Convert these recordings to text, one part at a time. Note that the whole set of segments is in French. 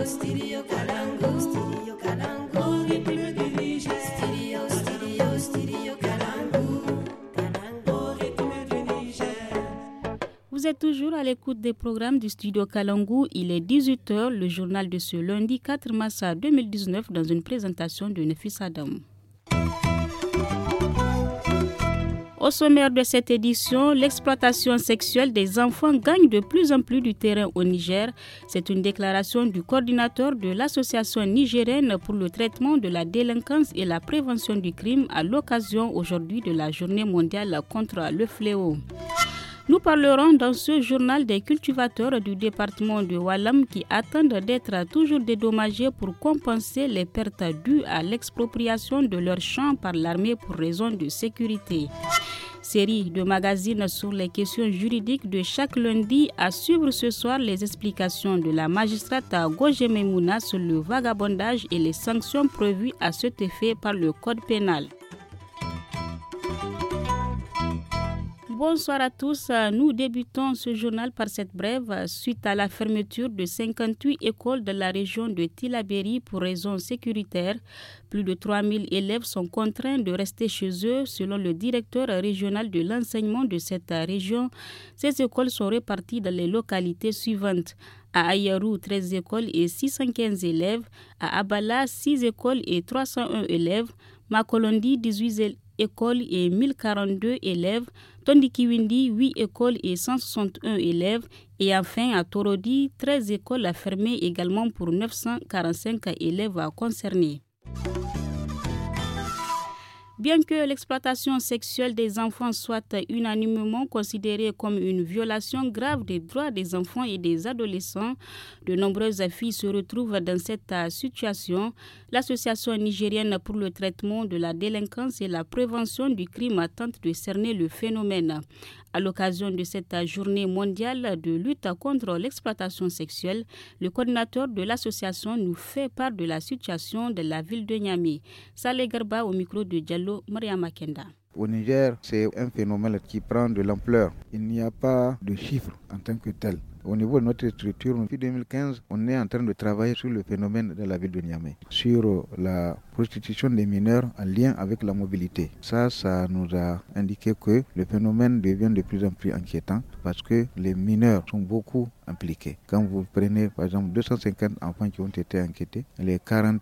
Vous êtes toujours à l'écoute des programmes du Studio Kalangu. Il est 18h, le journal de ce lundi 4 mars 2019 dans une présentation de Nefis Adam. Au sommaire de cette édition, l'exploitation sexuelle des enfants gagne de plus en plus du terrain au Niger. C'est une déclaration du coordinateur de l'Association nigérienne pour le traitement de la délinquance et la prévention du crime à l'occasion aujourd'hui de la Journée mondiale contre le fléau. Nous parlerons dans ce journal des cultivateurs du département de Walam qui attendent d'être toujours dédommagés pour compenser les pertes dues à l'expropriation de leurs champs par l'armée pour raison de sécurité. Série de magazines sur les questions juridiques de chaque lundi. À suivre ce soir les explications de la magistrate Goje Memouna sur le vagabondage et les sanctions prévues à cet effet par le code pénal. Bonsoir à tous. Nous débutons ce journal par cette brève. Suite à la fermeture de 58 écoles de la région de Tillabéri pour raisons sécuritaires, plus de 3000 élèves sont contraints de rester chez eux selon le directeur régional de l'enseignement de cette région. Ces écoles sont réparties dans les localités suivantes. À Ayarou, 13 écoles et 615 élèves. À Abala, 6 écoles et 301 élèves. Makolondi, 18 écoles et 1042 élèves. Tondikiwindi, 8 écoles et 161 élèves. Et enfin, à Torodi, 13 écoles fermées également pour 945 élèves concernés. Bien que l'exploitation sexuelle des enfants soit unanimement considérée comme une violation grave des droits des enfants et des adolescents, de nombreuses filles se retrouvent dans cette situation. L'Association nigérienne pour le traitement de la délinquance et la prévention du crime tente de cerner le phénomène. À l'occasion de cette journée mondiale de lutte contre l'exploitation sexuelle, le coordinateur de l'association nous fait part de la situation de la ville de Niamey. Saleh Garba au micro de Diallo Mariama Kenda. Au Niger, c'est un phénomène qui prend de l'ampleur. Il n'y a pas de chiffres en tant que tel. Au niveau de notre structure, depuis 2015, on est en train de travailler sur le phénomène de la ville de Niamey, sur la prostitution des mineurs en lien avec la mobilité. Ça nous a indiqué que le phénomène devient de plus en plus inquiétant parce que les mineurs sont beaucoup impliqués. Quand vous prenez par exemple 250 enfants qui ont été enquêtés, les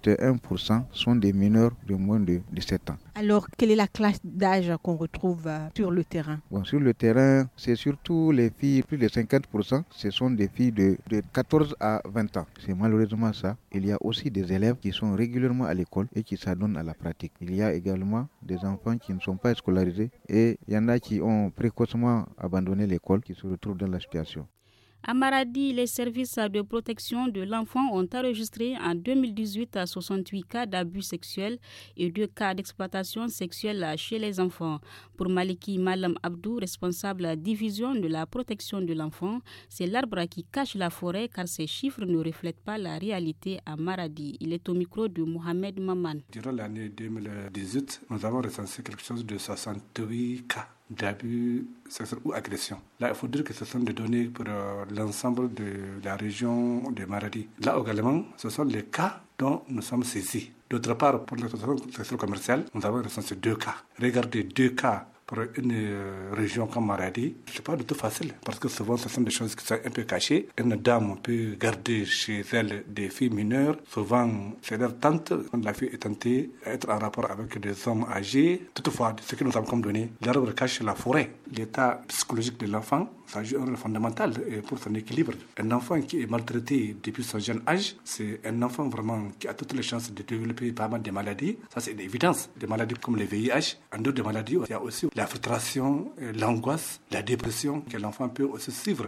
41% sont des mineurs de moins de 17 ans. Alors, quelle est la classe d'âge qu'on retrouve sur le terrain? Sur le terrain, c'est surtout les filles, plus de 50%, ce sont des filles de 14 à 20 ans. C'est malheureusement ça. Il y a aussi des élèves qui sont régulièrement à l'école et qui s'adonnent à la pratique. Il y a également des enfants qui ne sont pas scolarisés et il y en a qui ont précocement abandonné l'école, qui se retrouvent dans la situation. À Maradi, les services de protection de l'enfant ont enregistré en 2018 68 cas d'abus sexuels et 2 cas d'exploitation sexuelle chez les enfants. Pour Maliki Malam Abdou, responsable division de la protection de l'enfant, c'est l'arbre qui cache la forêt car ces chiffres ne reflètent pas la réalité à Maradi. Il est au micro de Mohamed Maman. Durant l'année 2018, nous avons recensé quelque chose de 68 cas d'abus sexuels ou agressions. Là, il faut dire que ce sont des données pour l'ensemble de la région de Maradi. Là également, ce sont les cas dont nous sommes saisis. D'autre part, pour l'exploitation sexuelle commerciale, nous avons recensé 2 cas. Regardez 2 cas pour une région comme Maradi, ce n'est pas du tout facile parce que souvent ce sont des choses qui sont un peu cachées. Une dame peut garder chez elle des filles mineures. Souvent, c'est leur tante. La fille est tentée d'être en rapport avec des hommes âgés. Toutefois, ce que nous avons comme données, l'arbre cache la forêt. L'état psychologique de l'enfant, ça joue un rôle fondamental pour son équilibre. Un enfant qui est maltraité depuis son jeune âge, c'est un enfant vraiment qui a toutes les chances de développer pas mal de maladies. Ça, c'est une évidence. Des maladies comme le VIH. En dehors des maladies, il y a aussi la frustration, l'angoisse, la dépression que l'enfant peut aussi suivre.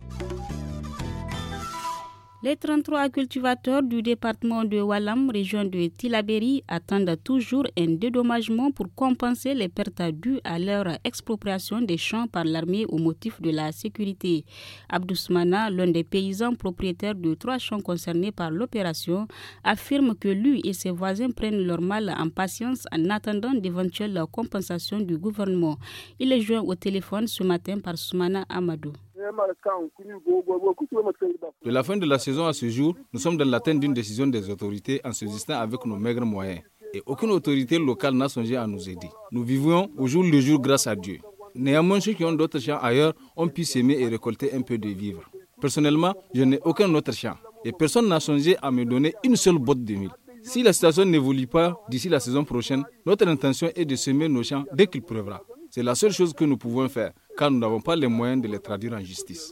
Les 33 cultivateurs du département de Walam, région de Tillabéri, attendent toujours un dédommagement pour compenser les pertes dues à leur expropriation des champs par l'armée au motif de la sécurité. Abdousmana, l'un des paysans propriétaires de 3 champs concernés par l'opération, affirme que lui et ses voisins prennent leur mal en patience en attendant d'éventuelles compensations du gouvernement. Il est joint au téléphone ce matin par Soumana Amadou. De la fin de la saison à ce jour, nous sommes dans l'attente d'une décision des autorités en subsistant avec nos maigres moyens. Et aucune autorité locale n'a songé à nous aider. Nous vivons au jour le jour grâce à Dieu. Néanmoins, ceux qui ont d'autres champs ailleurs ont pu s'aimer et récolter un peu de vivres. Personnellement, je n'ai aucun autre champ. Et personne n'a songé à me donner une seule botte de mil. Si la situation n'évolue pas d'ici la saison prochaine, notre intention est de semer nos champs dès qu'il pleuvra. C'est la seule chose que nous pouvons faire, car nous n'avons pas les moyens de les traduire en justice.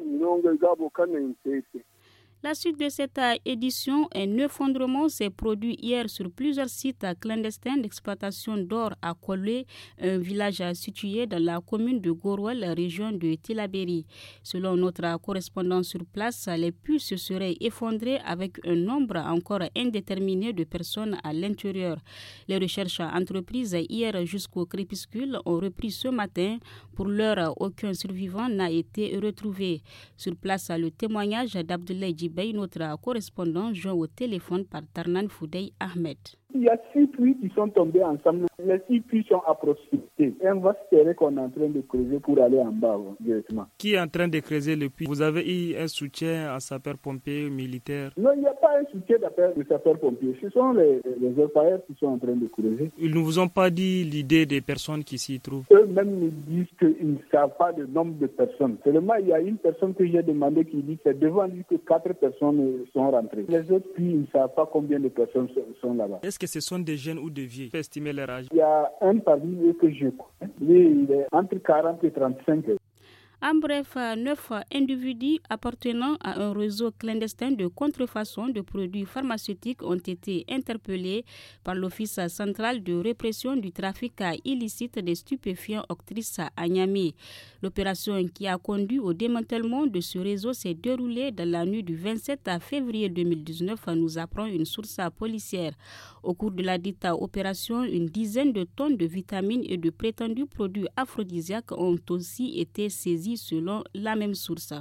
La suite de cette édition, un effondrement s'est produit hier sur plusieurs sites clandestins d'exploitation d'or à Kolé, un village situé dans la commune de Gorwal, région de Tillabéri. Selon notre correspondant sur place, les puits se seraient effondrés avec un nombre encore indéterminé de personnes à l'intérieur. Les recherches entreprises hier jusqu'au crépuscule ont repris ce matin. Pour l'heure, aucun survivant n'a été retrouvé. Sur place, le témoignage d'Abdoulaye Djibay, notre correspondant, joint au téléphone par Tarnan Foudey Ahmed. Il y a 6 puits qui sont tombés ensemble. Les 6 puits sont à proximité. Un vaste terrain qu'on est en train de creuser pour aller en bas directement. Qui est en train de creuser le puits? Vous avez eu un soutien à sapeurs-pompiers militaires? Non, il n'y a pas un soutien de sapeurs-pompiers. Ce sont les orpailleurs qui sont en train de creuser. Ils ne vous ont pas dit l'idée des personnes qui s'y trouvent? Eux-mêmes nous disent qu'ils ne savent pas le nombre de personnes. Seulement, il y a une personne que j'ai demandé qui dit que c'est devant lui que 4 personnes sont rentrées. Les autres puits, ils ne savent pas combien de personnes sont là-bas. Est-ce que ce sont des jeunes ou des vieux? Pour estimer leur âge. Il y a un parmi eux que je connais. Lui, il est entre 40 et 35 ans. En bref, 9 individus appartenant à un réseau clandestin de contrefaçon de produits pharmaceutiques ont été interpellés par l'Office central de répression du trafic illicite des stupéfiants Octrice à Niamey. L'opération qui a conduit au démantèlement de ce réseau s'est déroulée dans la nuit du 27 février 2019, nous apprend une source policière. Au cours de la dite opération, une dizaine de tonnes de vitamines et de prétendus produits aphrodisiaques ont aussi été saisis selon la même source.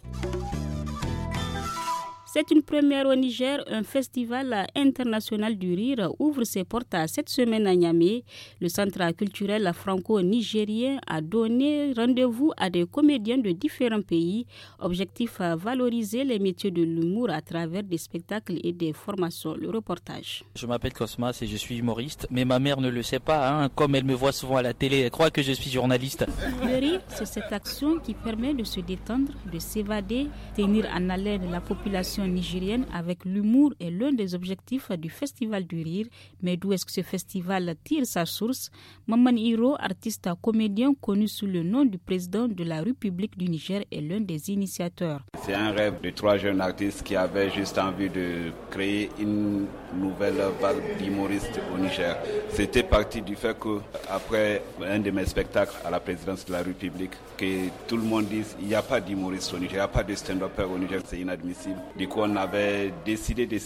C'est une première au Niger. Un festival international du rire ouvre ses portes cette semaine à Niamey. Le centre culturel franco-nigérien a donné rendez-vous à des comédiens de différents pays. Objectif à valoriser les métiers de l'humour à travers des spectacles et des formations. Le reportage. Je m'appelle Cosmas et je suis humoriste, mais ma mère ne le sait pas. Comme elle me voit souvent à la télé, elle croit que je suis journaliste. Le rire, c'est cette action qui permet de se détendre, de s'évader, tenir en haleine la population nigérienne avec l'humour est l'un des objectifs du Festival du Rire. Mais d'où est-ce que ce festival tire sa source? Maman Hiro, artiste comédien connu sous le nom du président de la République du Niger, est l'un des initiateurs. C'est un rêve de 3 jeunes artistes qui avaient juste envie de créer une nouvelle vague d'humoristes au Niger. C'était parti du fait que après un de mes spectacles à la présidence de la République, que tout le monde dise il n'y a pas d'humoristes au Niger, il n'y a pas de stand-upper au Niger, c'est inadmissible. Du coup, on avait décidé de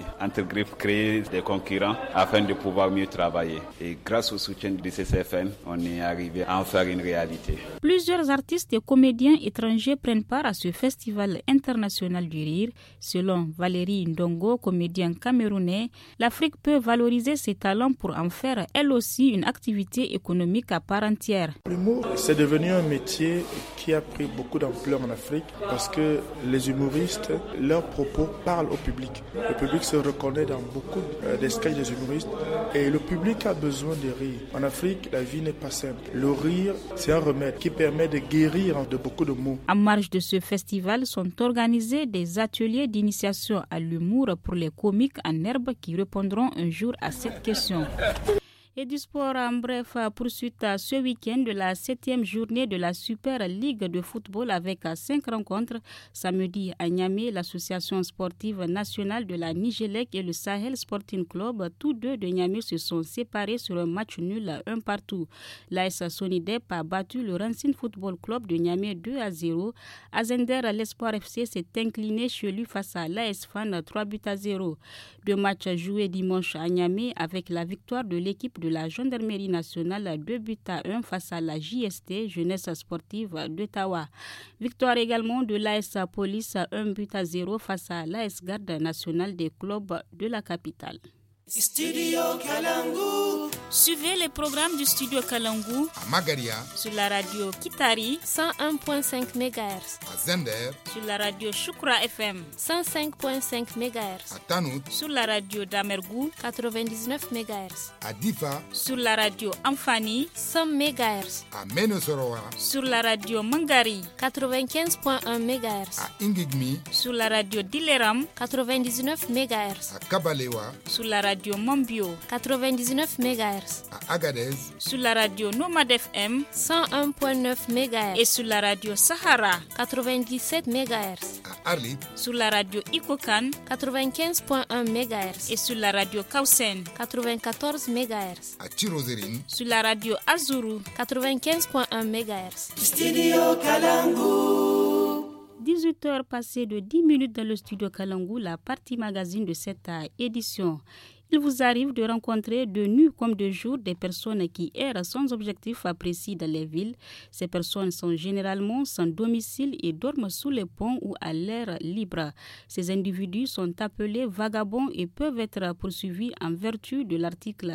créer des concurrents afin de pouvoir mieux travailler. Et grâce au soutien du CCFN, on est arrivé à en faire une réalité. Plusieurs artistes et comédiens étrangers prennent part à ce festival international du rire. Selon Valérie Ndongo, comédien camerounais, l'Afrique peut valoriser ses talents pour en faire elle aussi une activité économique à part entière. L'humour, c'est devenu un métier qui a pris beaucoup d'ampleur en Afrique parce que les humoristes, leurs propos parlent au public. Le public se reconnaît dans beaucoup des sketchs des humoristes et le public a besoin de rire. En Afrique, la vie n'est pas simple. Le rire, c'est un remède qui permet de guérir de beaucoup de maux. En marge de ce festival sont organisés des ateliers d'initiation à l'humour pour les comiques en herbe qui répondront un jour à cette question. Et du sport en bref, poursuite ce week-end de la 7e journée de la Super Ligue de football avec 5 rencontres. Samedi à Niamey, l'association sportive nationale de la Nigélec et le Sahel Sporting Club, tous deux de Niamey, se sont séparés sur un match nul 1-1. L'AS Sonidep a battu le Racing Football Club de Niamey 2-0. À Zender, l'Espoir FC s'est incliné chez lui face à l'AS Fan 3-0. 2 matchs joués dimanche à Niamey avec la victoire de l'équipe de la Gendarmerie nationale 2-1 face à la JST, Jeunesse sportive d'Ottawa. Victoire également de l'AS Police 1-0 face à l'AS Garde nationale des clubs de la capitale. Studio Kalangu. Suivez les programmes du studio Kalangu à Magaria sur la radio Kitari 101.5 MHz, à Zender sur la radio Shukra FM 105.5 MHz, à Tanout sur la radio Damergou 99 MHz, à Difa sur la radio Amfani 100 MHz, à Menosoroa sur la radio Mangari 95.1 MHz, à Ingigmi sur la radio Dileram 99 MHz, à Kabalewa sur la radio Mombio 99 MHz, à Agadez sur la radio Nomad FM 101.9 MHz et sur la radio Sahara 97 MHz, à Arlit sur la radio Ikokan 95.1 MHz et sur la radio Kausen 94 MHz, à Chirozérine sur la radio Azuru 95.1 MHz. Studio Kalangu. 18h passées de 10 minutes dans le studio Kalangu, la partie magazine de cette édition. Il vous arrive de rencontrer de nuit comme de jour des personnes qui errent sans objectif précis dans les villes. Ces personnes sont généralement sans domicile et dorment sous les ponts ou à l'air libre. Ces individus sont appelés vagabonds et peuvent être poursuivis en vertu de l'article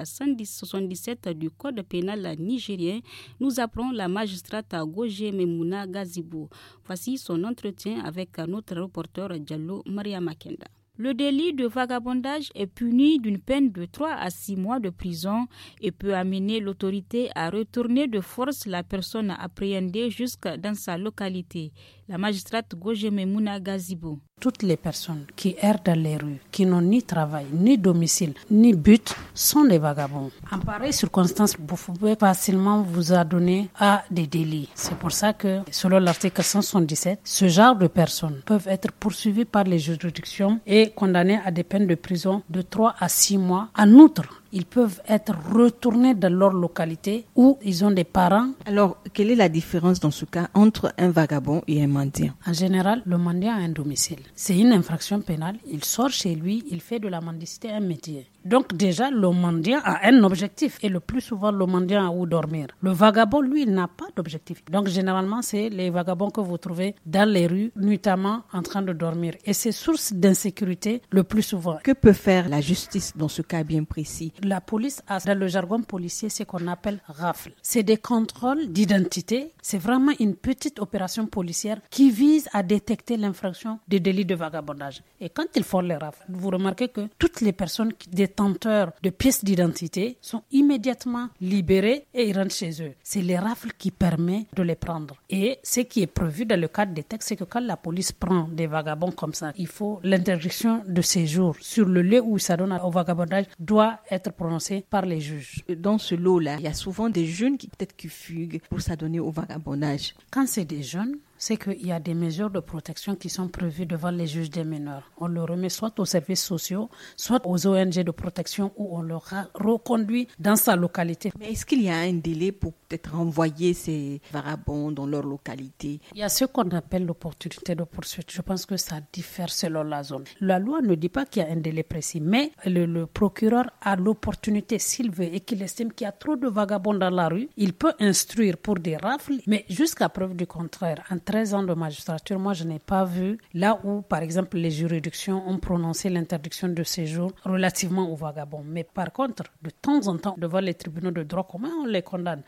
177 du Code pénal nigérien, nous apprend la magistrate Goje Memouna Gazibou. Voici son entretien avec notre reporter Diallo Maria Makenda. Le délit de vagabondage est puni d'une peine de 3 à 6 mois de prison et peut amener l'autorité à retourner de force la personne appréhendée jusque dans sa localité. La magistrate Goje Memouna Gazibou. Toutes les personnes qui errent dans les rues, qui n'ont ni travail, ni domicile, ni but, sont des vagabonds. En pareille circonstance, vous pouvez facilement vous adonner à des délits. C'est pour ça que, selon l'article 177, ce genre de personnes peuvent être poursuivies par les juridictions et condamnées à des peines de prison de 3 à 6 mois. En outre, ils peuvent être retournés dans leur localité où ils ont des parents. Alors, quelle est la différence dans ce cas entre un vagabond et un mendiant? En général, le mendiant a un domicile. C'est une infraction pénale. Il sort chez lui, il fait de la mendicité un métier. Donc déjà, le mendiant a un objectif et le plus souvent, le mendiant a où dormir. Le vagabond, lui, il n'a pas d'objectif. Donc généralement, c'est les vagabonds que vous trouvez dans les rues, nuitamment en train de dormir. Et c'est source d'insécurité le plus souvent. Que peut faire la justice dans ce cas bien précis? La police a, dans le jargon policier, ce qu'on appelle rafle. C'est des contrôles d'identité. C'est vraiment une petite opération policière qui vise à détecter l'infraction des délits de vagabondage. Et quand ils font les rafles, vous remarquez que toutes les personnes détenteurs de pièces d'identité sont immédiatement libérées et ils rentrent chez eux. C'est les rafles qui permettent de les prendre. Et ce qui est prévu dans le cadre des textes, c'est que quand la police prend des vagabonds comme ça, il faut l'interdiction de séjour sur le lieu où ça donne au vagabondage doit être prononcée par les juges. Dans ce lot-là, il y a souvent des jeunes qui peut-être qui fuguent pour s'adonner au vagabondage. Quand c'est des jeunes, c'est qu'il y a des mesures de protection qui sont prévues devant les juges des mineurs. On le remet soit aux services sociaux, soit aux ONG de protection où on le reconduit dans sa localité. Mais est-ce qu'il y a un délai pour peut-être renvoyer ces vagabonds dans leur localité? Il y a ce qu'on appelle l'opportunité de poursuite. Je pense que ça diffère selon la zone. La loi ne dit pas qu'il y a un délai précis, mais le procureur a l'opportunité, s'il veut, et qu'il estime qu'il y a trop de vagabonds dans la rue, il peut instruire pour des rafles, mais jusqu'à preuve du contraire. En 13 ans de magistrature, moi je n'ai pas vu là où, par exemple, les juridictions ont prononcé l'interdiction de séjour relativement aux vagabonds. Mais par contre, de temps en temps, devant les tribunaux de droit commun, on les condamne.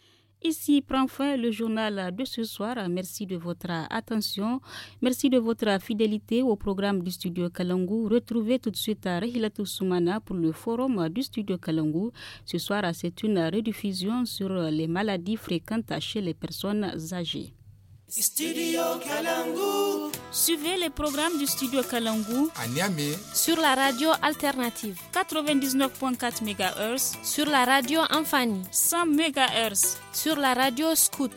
Ici prend fin le journal de ce soir. Merci de votre attention. Merci de votre fidélité au programme du Studio Kalangu. Retrouvez tout de suite Rehilatou Soumana pour le forum du Studio Kalangu. Ce soir, c'est une rediffusion sur les maladies fréquentes chez les personnes âgées. Studio Kalangu. Suivez les programmes du Studio Kalangu à Niamey sur la radio alternative 99.4 MHz, sur la radio Amfani 100 MHz, sur la radio Scout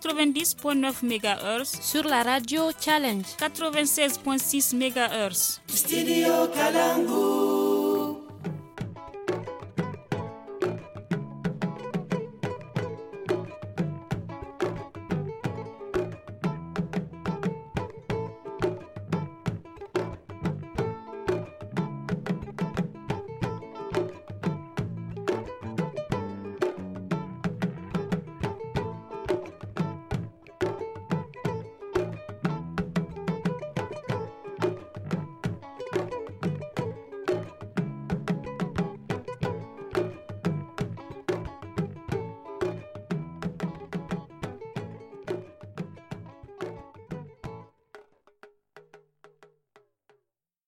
90.9 MHz, sur la radio Challenge 96.6 MHz. Studio Kalangu.